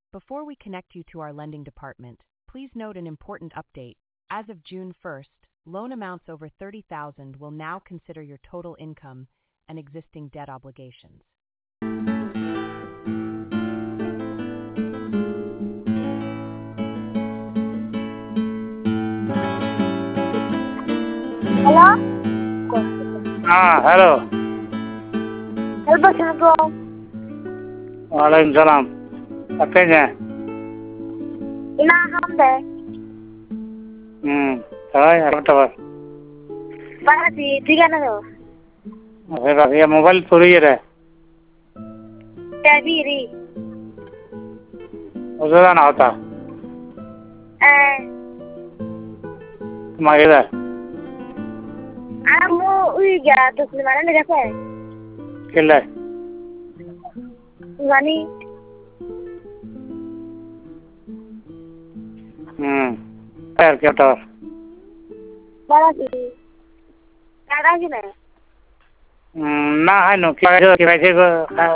Before we connect you to our lending department, please note an important update. As of June 1st, loan amounts over $30,000 will now consider your total income and existing debt obligations. Hello? Hello. Help us, bro. Waalaikumsalam. Apanya? Ina hambe. Tahu apa tahu? Bagi tiga na. Ya mobile puri ya. Tabiri. Udah na hota. Mageda. Amu uiga to mana ni gase? Killa. Gani. Air kya tahu? Bagi. Ada gini. Na hai no kya kya